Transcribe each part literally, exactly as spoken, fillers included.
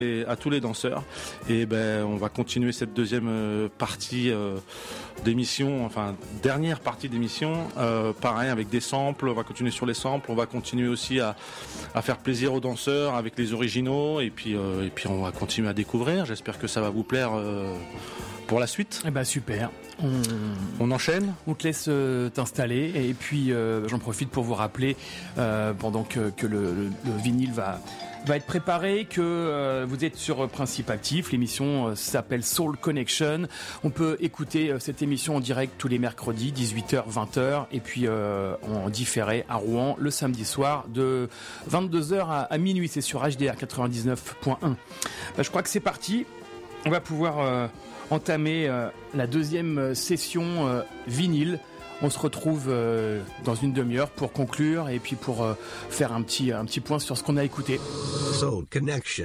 Et à tous les danseurs. Et ben, on va continuer cette deuxième euh, partie euh, d'émission, enfin dernière partie d'émission, euh, pareil avec des samples. On va continuer sur les samples. On va continuer aussi à, à faire plaisir aux danseurs avec les originaux. Et puis, euh, et puis on va continuer à découvrir. J'espère que ça va vous plaire euh, pour la suite. Eh ben super. On, on enchaîne. On te laisse euh, t'installer et puis euh, j'en profite pour vous rappeler euh, pendant que, que le, le, le vinyle va va être préparé, que euh, vous êtes sur Principe Actif. L'émission euh, s'appelle Soul Connection. On peut écouter euh, cette émission en direct tous les mercredis, dix-huit heures, vingt heures, et puis euh, en différé à Rouen le samedi soir de vingt-deux heures à, à minuit. C'est sur H D R quatre-vingt-dix-neuf point un. Bah, je crois que c'est parti. On va pouvoir euh, entamer euh, la deuxième session euh, vinyle. On se retrouve euh, dans une demi-heure pour conclure et puis pour euh, faire un petit, un petit point sur ce qu'on a écouté. Soul Connection.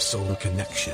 Soul Connection.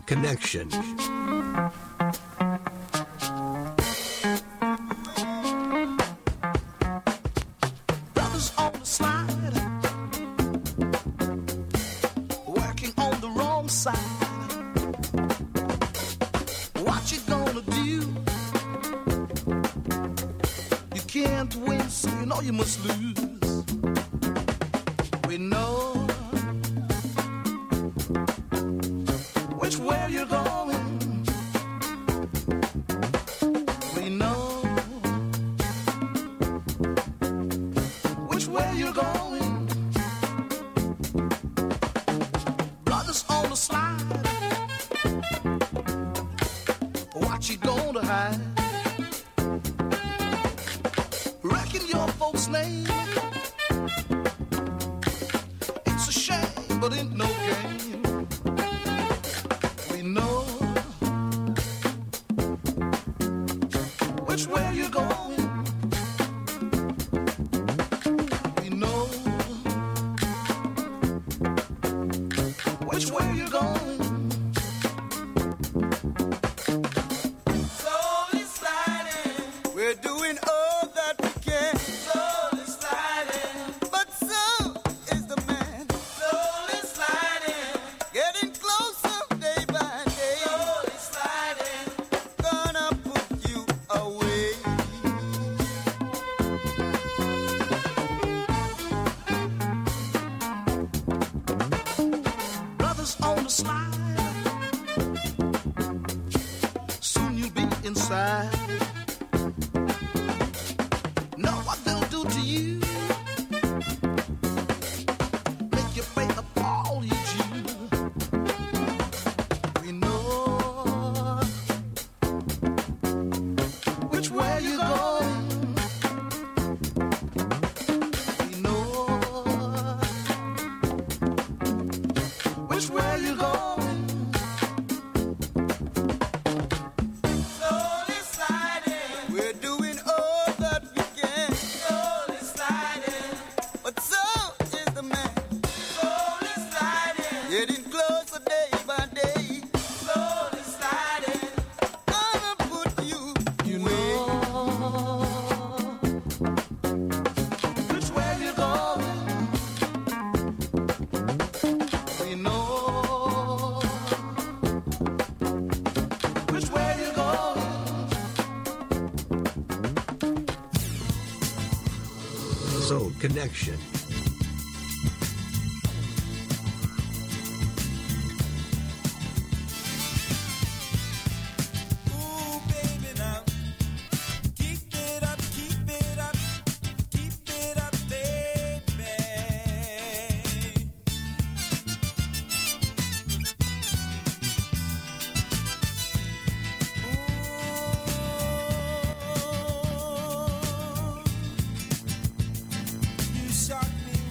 Connection. Brothers on the slide, working on the wrong side. What you gonna do? You can't win, so you know you must lose. We know which way you're going. We know which way you're going. Brothers on the slide, what you gonna hide? Reckon your folks' name. It's a shame, but ain't no game. We know which way you're going. We know which way you're going. Slowly sliding, we're doing all that we can. Slowly sliding, but so is the man. Slowly sliding, getting closer day by day. Slowly sliding, gonna put you away. Brothers on the slide, soon you'll be inside. Know what they'll do to you, make you pay up all you due. We know which way you're going. We know which way you're going. Slowly sliding, we're doing all that we can. Slowly sliding, but so is the man. Slowly sliding, getting closer day by day. Slowly sliding, gonna put you, you know which way you're going. We know which way you're going. Soul Connection. Ooh, baby, now keep it up, keep it up, keep it up, baby. Ooh, you shock me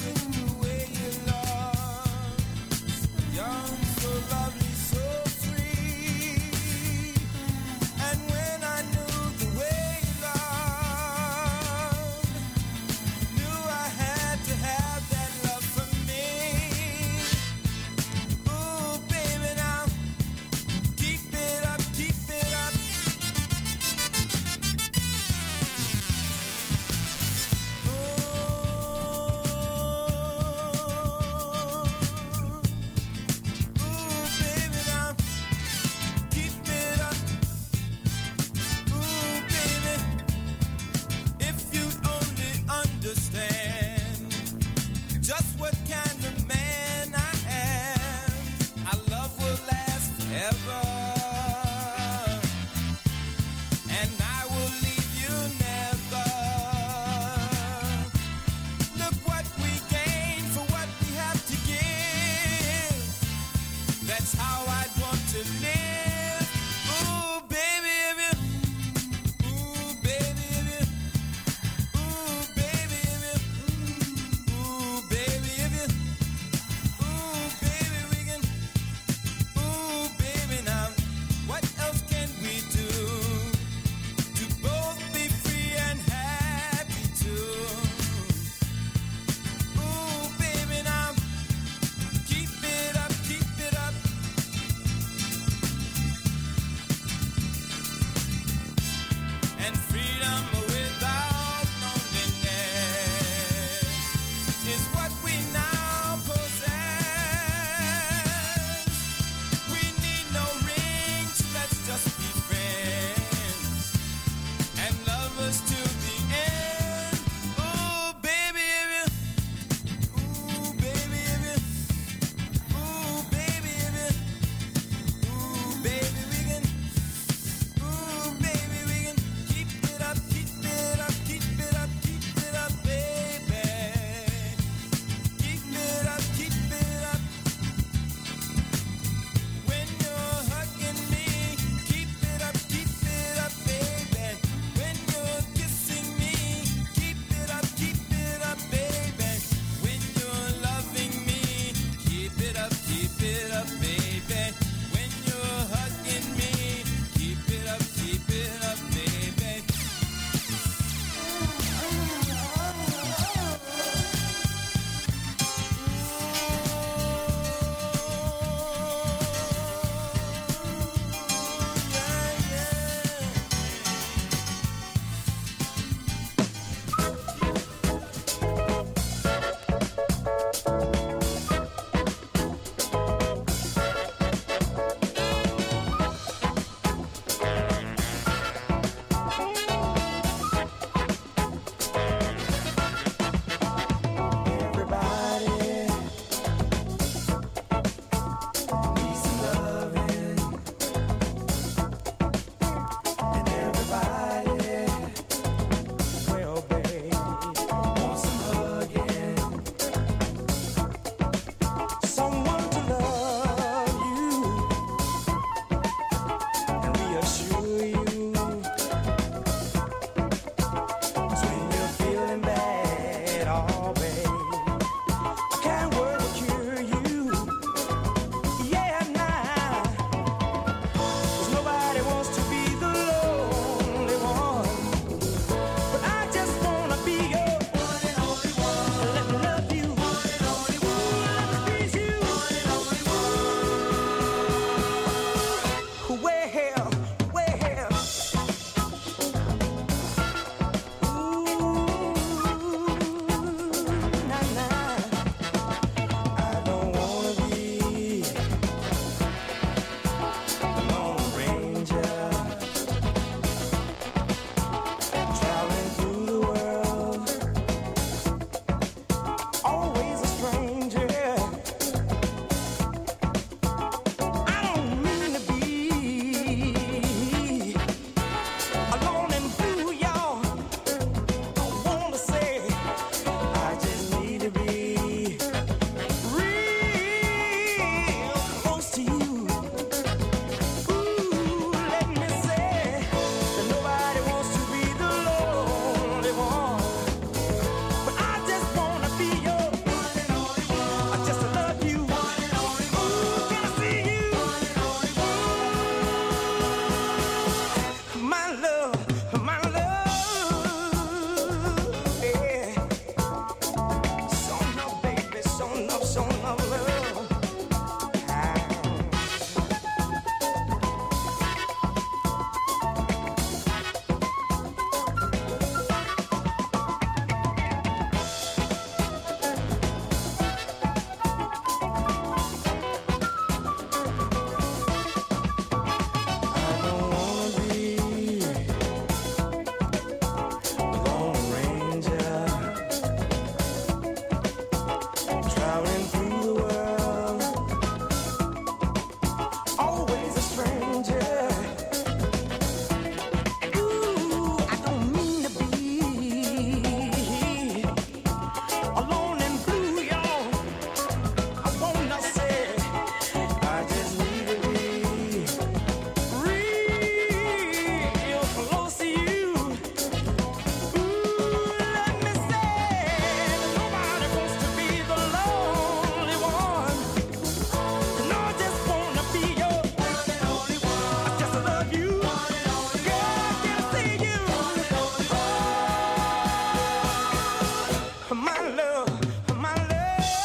my love.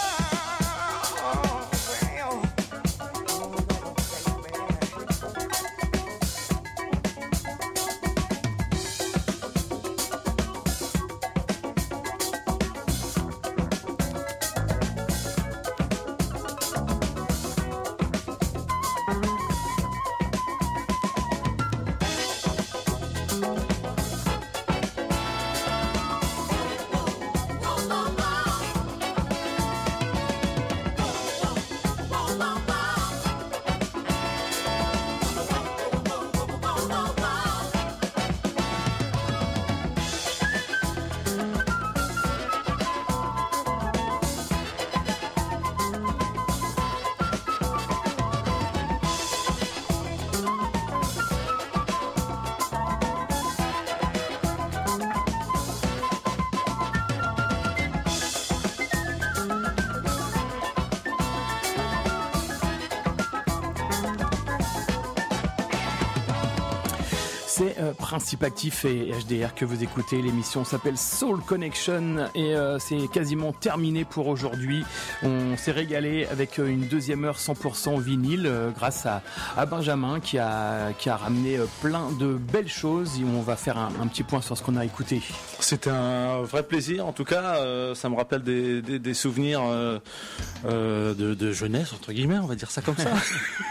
C'est euh, Principe Actif et H D R que vous écoutez. L'émission s'appelle Soul Connection et euh, c'est quasiment terminé pour aujourd'hui. On s'est régalé avec une deuxième heure cent pour cent vinyle euh, grâce à, à Benjamin qui a, qui a ramené euh, plein de belles choses et on va faire un, un petit point sur ce qu'on a écouté. C'était un vrai plaisir, en tout cas, euh, ça me rappelle des, des, des souvenirs euh, euh, de, de jeunesse, entre guillemets, on va dire ça comme ça.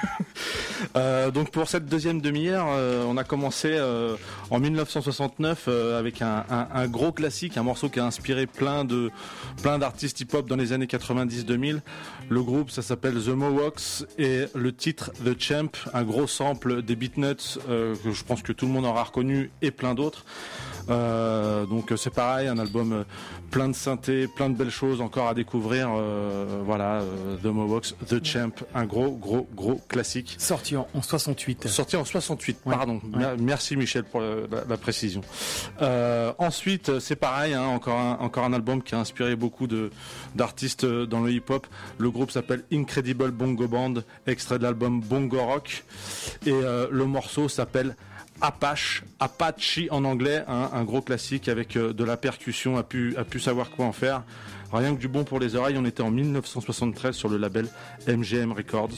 Euh, donc pour cette deuxième demi-heure, euh, on a commencé euh, en dix-neuf cent soixante-neuf euh, avec un, un, un gros classique, un morceau qui a inspiré plein de plein d'artistes hip-hop dans les années quatre-vingt-dix deux mille. Le groupe, ça s'appelle The Mohawks et le titre The Champ, un gros sample des Beatnuts euh, que je pense que tout le monde aura reconnu et plein d'autres. Euh, donc c'est pareil, un album euh, plein de synthé, plein de belles choses encore à découvrir. Euh, voilà, euh, The Mohawks, The Champ, un gros, gros, gros classique. Sorti en, en soixante-huit. Sorti en soixante-huit, ouais. pardon. Ouais. Merci Michel pour la, la, la précision. Euh, ensuite, c'est pareil, hein, encore un, encore un album qui a inspiré beaucoup de d'artistes dans le hip-hop. Le groupe s'appelle Incredible Bongo Band, extrait de l'album Bongo Rock, et euh, le morceau s'appelle Apache, Apache en anglais, hein, un gros classique avec euh, de la percussion, a pu, a pu savoir quoi en faire. Rien que du bon pour les oreilles. On était en dix-neuf cent soixante-treize sur le label M G M Records.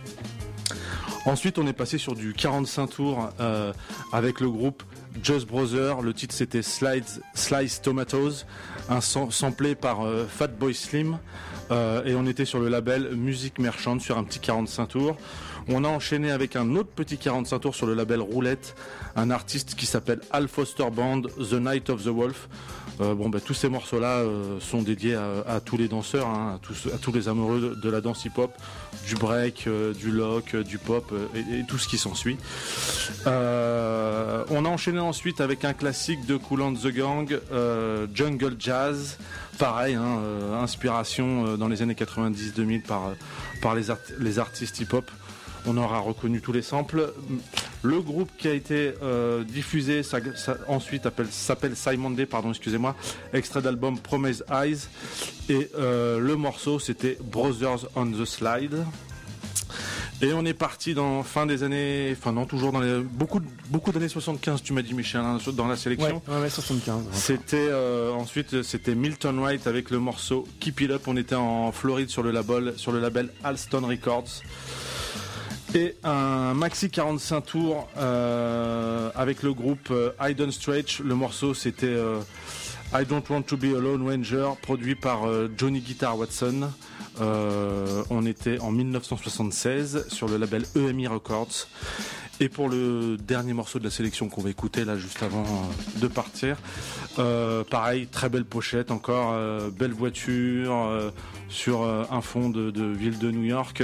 Ensuite, on est passé sur du quarante-cinq tours euh, avec le groupe Just Brothers. Le titre c'était Slides, Slice Tomatoes, un sam- samplé par euh, Fatboy Slim. Euh, et on était sur le label Music Merchant sur un petit quarante-cinq tours. On a enchaîné avec un autre petit quarante-cinq tours sur le label Roulette, un artiste qui s'appelle Al Foster Band, The Night of the Wolf. Euh, bon, bah, tous ces morceaux-là euh, sont dédiés à, à tous les danseurs, hein, à, tous, à tous les amoureux de, de la danse hip-hop, du break, euh, du lock, euh, du pop euh, et, et tout ce qui s'ensuit. Euh, on a enchaîné ensuite avec un classique de Kool and the Gang, euh, Jungle Jazz. Pareil, hein, euh, inspiration euh, dans les années quatre-vingt-dix deux mille par, par les, art- les artistes hip-hop. On aura reconnu tous les samples. Le groupe qui a été euh, diffusé ça, ça, ensuite appelle, s'appelle Simon Day, pardon, excusez-moi, extrait d'album Promise Eyes. Et euh, le morceau, c'était Brothers on the Slide. Et on est parti dans fin des années, enfin non, toujours dans les beaucoup beaucoup d'années soixante-quinze. Tu m'as dit Michel, hein, dans la sélection. Ouais, ouais, ouais soixante-quinze. C'était euh, ensuite c'était Milton Wright avec le morceau Keep It Up. On était en Floride sur le label sur le label Alston Records. Et un maxi quarante-cinq tours euh, avec le groupe euh, I Don't Stretch. Le morceau c'était euh, I Don't Want to Be a Lone Ranger, produit par euh, Johnny Guitar Watson. Euh, on était en dix-neuf cent soixante-seize sur le label E M I Records. Et pour le dernier morceau de la sélection qu'on va écouter là juste avant euh, de partir, euh, pareil, très belle pochette encore, euh, belle voiture euh, sur euh, un fond de, de ville de New York.